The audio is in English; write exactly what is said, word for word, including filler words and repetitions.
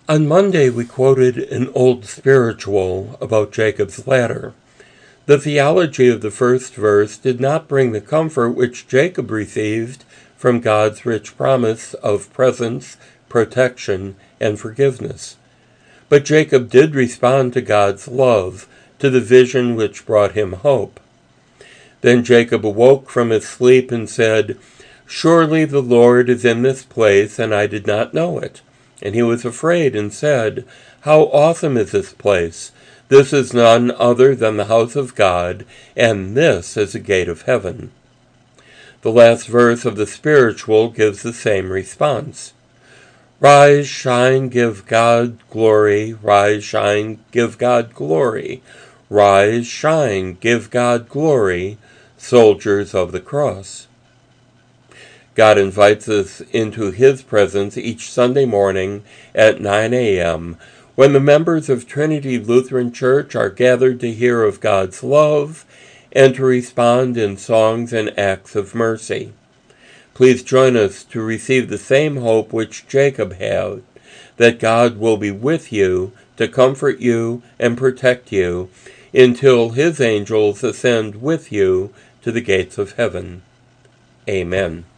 On Monday, we quoted an old spiritual about Jacob's ladder. The theology of the first verse did not bring the comfort which Jacob received from God's rich promise of presence, protection, and forgiveness. But Jacob did respond to God's love, to the vision which brought him hope. Then Jacob awoke from his sleep and said, "Surely the Lord is in this place, and I did not know it." And he was afraid and said, "How awesome is this place! This is none other than the house of God, and this is the gate of heaven." The last verse of the spiritual gives the same response. Rise, shine, give God glory. Rise, shine, give God glory. Rise, shine, give God glory, soldiers of the cross. God invites us into his presence each Sunday morning at nine a.m., when the members of Trinity Lutheran Church are gathered to hear of God's love and to respond in songs and acts of mercy. Please join us to receive the same hope which Jacob had, that God will be with you to comfort you and protect you until his angels ascend with you to the gates of heaven. Amen.